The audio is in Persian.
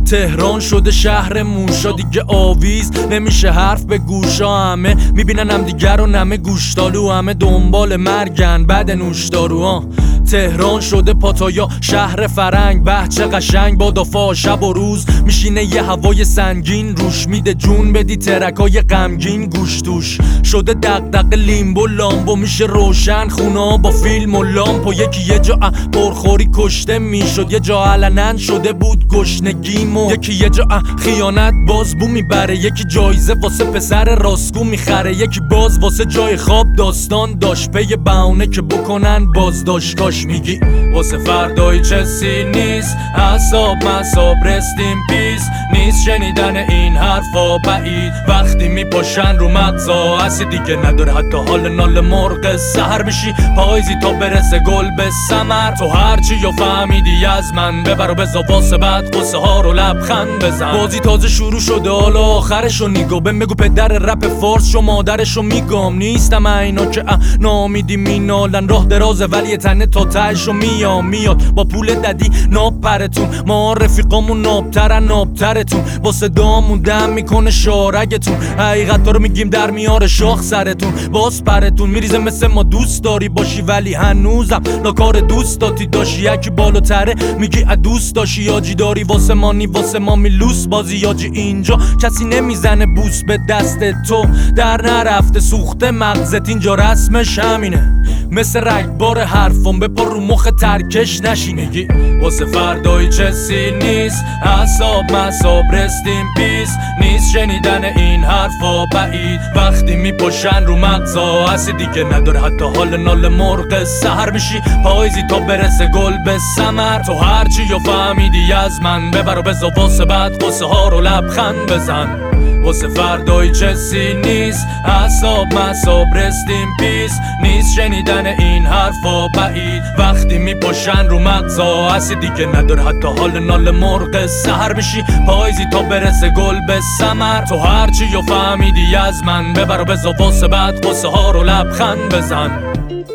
تهران شده شهر موشا، دیگه آویز نمیشه حرف به گوشا. همه میبینن هم دیگر رو نمه گوشتالو، همه دنبال مرگن بعد نوشدارو. تهران شده پاتایا شهر فرنگ، بچه قشنگ با دافا شب و روز میشینه یه هوای سنگین روش، میده جون بدی ترکای غمگین گوش توش. شده دغدغه لیمبو لامبو، میشه روشن خونا با فیلم و لامپو. یکی یه جا پرخوری کشته میشد، یه جا علنن شده بود گشنگیمو. یکی یه جا خیانت باز بو میبره، یکی جایزه واسه پسر راستگو میخره. یکی باز واسه جای خواب داستان داشت، پی بهونه که بکنن بازداشت. کاش میگی واسه فردای چسی نیست، حساب مساب رستیم پیس نیست. شنیدن این حرفا بعید وقتی میپاشن رو مغزا، هستی دیگه نداره حتی حال نال مرغ سحر. میشی پاییزی تا برسه گل به ثمر. تو هرچی یا فهمیدی از من ببر و بزا واسه بعد قصه ها رو لبخند بزن. بازی تازه شروع شده حالا آخرشو نگو، بهم بگو پدر رپ فارس شو مادرشو میگم. نیستم اینا که نامیدی مینالن، راه درازه ولی تنه تا تهشو میاد. با پول ددی ناب پرتون، ما رفیقامون نابترتون. با صدامون دم میکنه شارگتون، حقیقتا رو میگیم در میاره شاخ سرتون. باز پرتون میریزه مثل ما دوست داری باشی، ولی هنوزم لاکار دوست داتی داشی. یکی بالاتره میگی دوست داشی، یاجی داری واسه مانی واسه ما میلوس بازی. یاجی اینجا کسی نمیزنه بوس به دست تو، در نرفته سوخته مغزت اینجا رسمش همینه. مثل رگبار حرفم بپر رو مخ ترکش نشینه. میگی واسه فردای چسی نیست، حساب مساب رستیم پیس نیست. شنیدن این حرفا بعید وقتی میپاشن رو مغزا، هستی دیگه نداره حتی حال نال مرغ سحر. میشی پاییزی تا برسه گل به ثمر. تو هرچی یا فهمیدی از من ببر و بزا واسه بعد قصه ها رو لبخند بزن. واسه فردای چسی نیست، حساب مساب رستیم پیس نیست. شنیدن این حرفا بعید وقتی میپاشن رو مغزا، هستی دیگه نداره حتی حال نال مرغ سحر. میشی پاییزی تا برسه گل به ثمر. تو هرچی یا فهمیدی از من ببر و بزا واسه بعد قصه ها رو لبخند بزن.